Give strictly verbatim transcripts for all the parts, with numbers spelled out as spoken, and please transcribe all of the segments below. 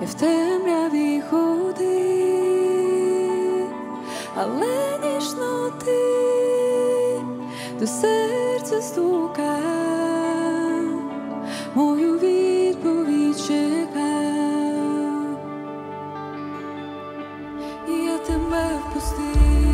і в темряві ходи, але ніжно ти до серця стука, мою відповідь чека, і я тебе впустив.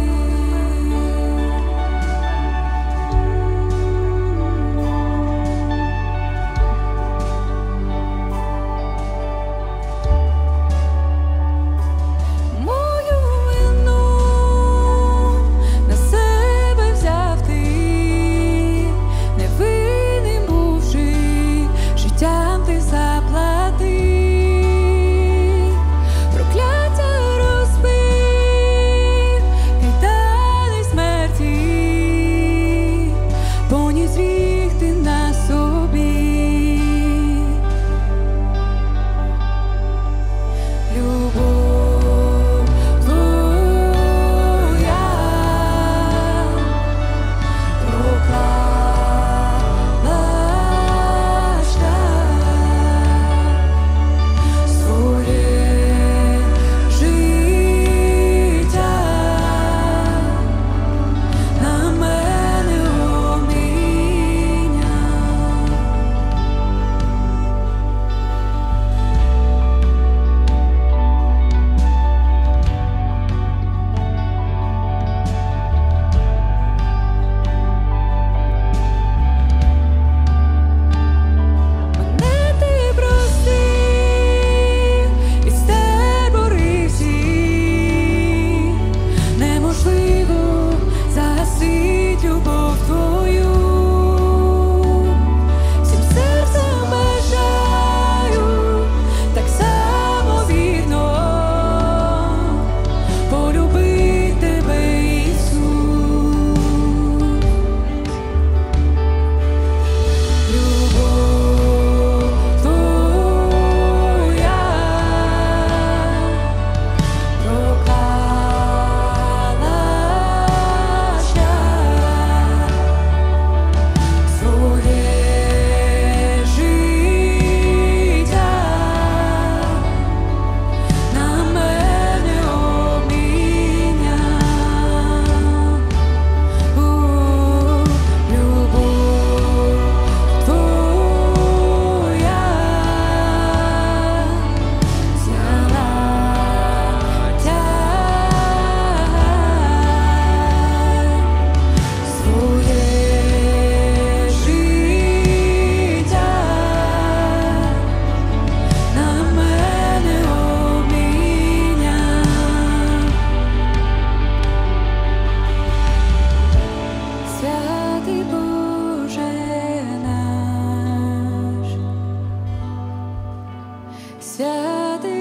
Святе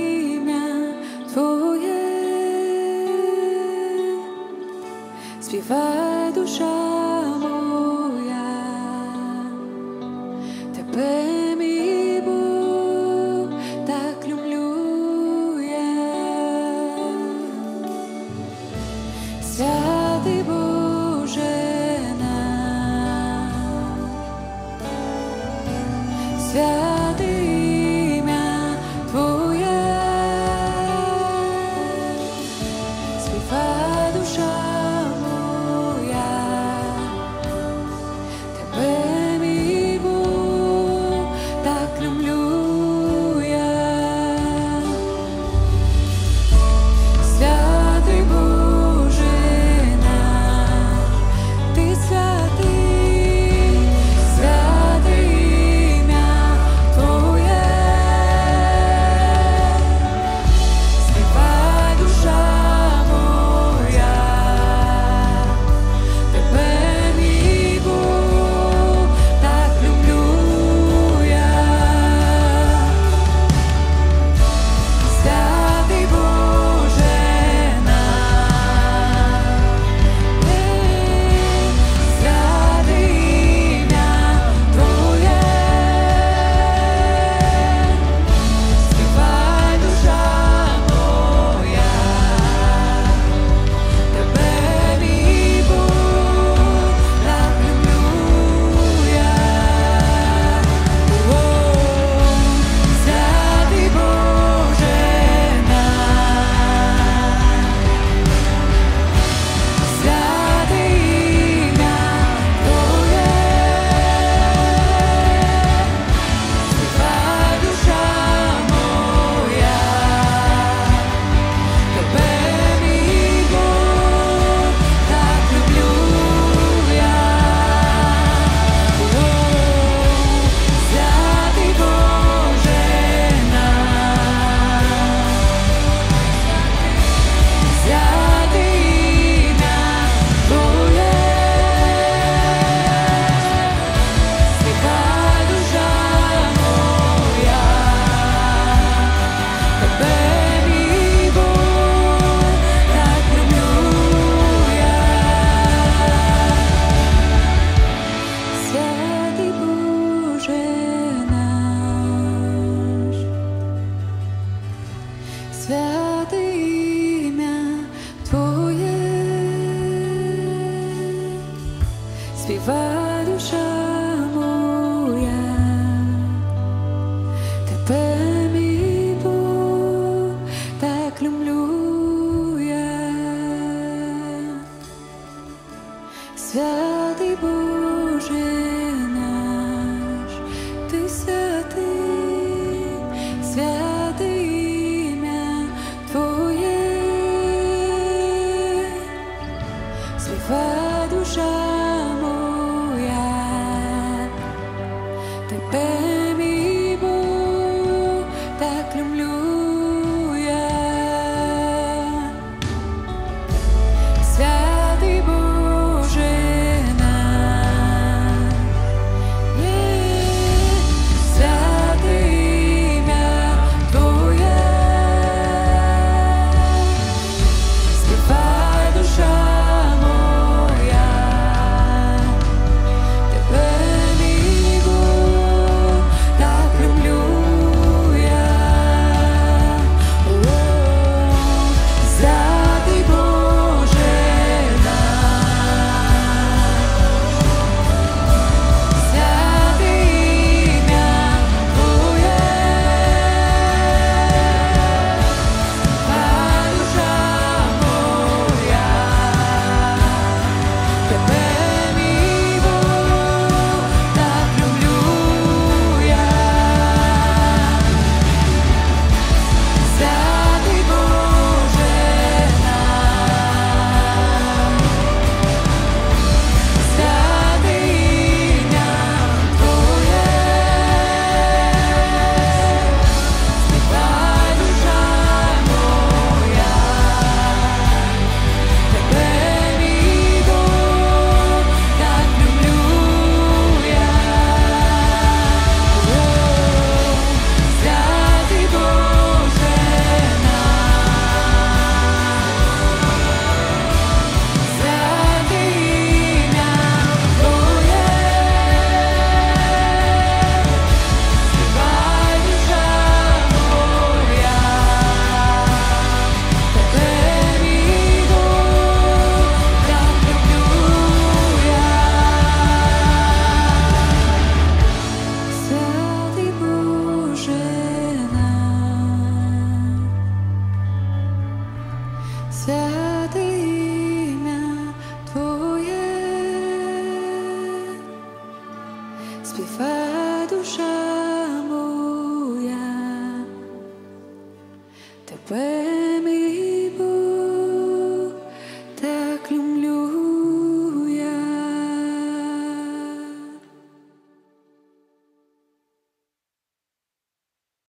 ім'я Твоє, співай душа моя, Тебе, мій Бог, так люблю я. Святий Боже наш, святий душа моя, співа душа моя, тебе, мій Бог, так люблю я. Святий Боже наш, ти святий, святе ім'я Твоє, співа душа моя, тебе, мій Бог, так люблю я. Святий Боже наш, святе ім'я Твоє, співай душа моя, тебе, мій Бог, так люблю я. О, святий Боже наш, святе ім'я Твоє, співай душа моя, тебе, мій Бог, так люблю я. Святий Боже наш, святе ім'я Твоє, співай душа моя, тебе, мій Бог, так люблю я. О, святий Боже наш, святе ім'я Твоє, співай душа моя, тебе, мій Бог, так люблю я. Святий Боже наш, святе ім'я Твоє, співай